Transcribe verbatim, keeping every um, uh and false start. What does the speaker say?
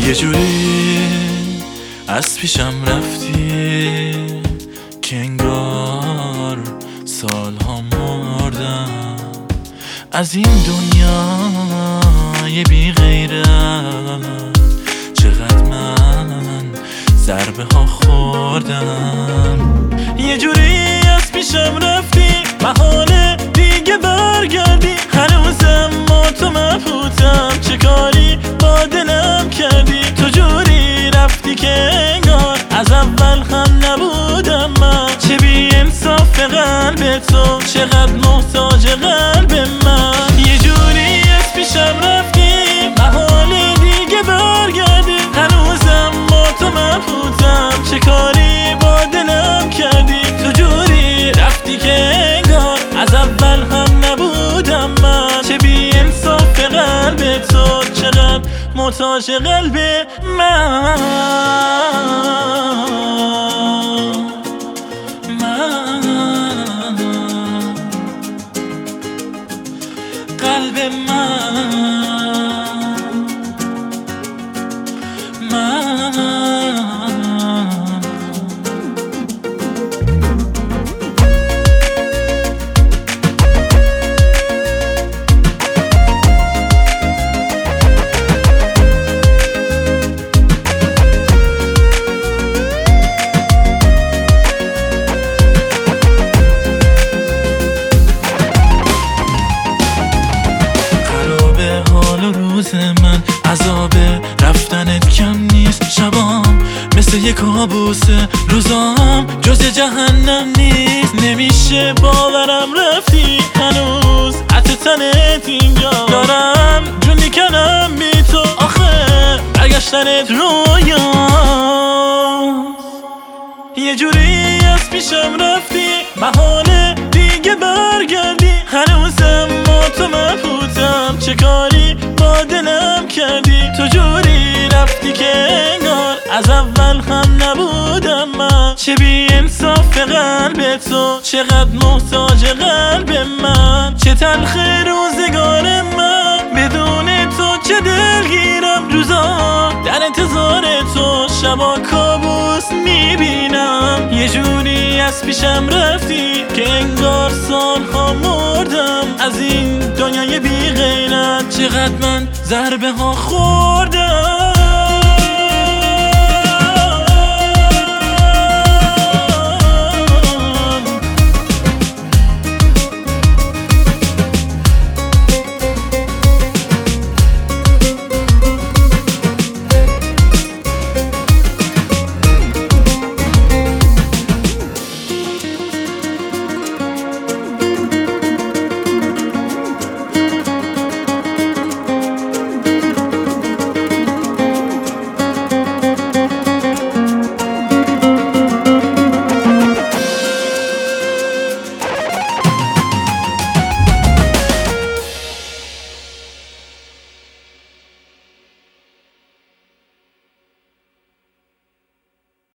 یه جوری از پیشم رفتی که انگار سالها مردم از این دنیای بی غیرت. چقدر من ضربه ها خوردم. یه جوری از پیشم رفتی محاله دیگه برگردی. هنوزم ما تو مبهوتم چه کاری با دلم کردی. تو جوری رفتی که انگار از اول هم نبودم من. چه بی انصاف قلب تو چقدر محتاج قلب من. یه جوری از پیشم رفتی محاله دیگه برگردی. هنوزم با تو مبهوتم چه کاری با دلم کردی. تو جوری رفتی که انگار از اول هم نبودم من. چه بی انصاف قلب تو چقدر محتاج قلب من. قلب من من روز من عذاب رفتنت کم نیست. شبام مثل یک کابوسه روزام جز جهنم نیست. نمیشه باورم رفتی هنوز حتی تنت اینجا. دارم جون میکنم بی تو آخه برگشتنت رویا. یه جوری از پیشم رفتی محاله دیگه برگردی. هنوزم با تو مبهوتم چه کاری با دلم کردی. تو جوری رفتی که انگار از اول هم نبودم من. چه بی انصاف قلب تو چقدر محتاج قلب من. چه تلخ روزگار من بدون تو چه دلگیرم. روزا در انتظار تو شبا کابوس میبینم. یه جوری از پیشم رفتی که انگار سالها مردم از این دنیای بی غیرت. چقدر من ضربه ها خوردم.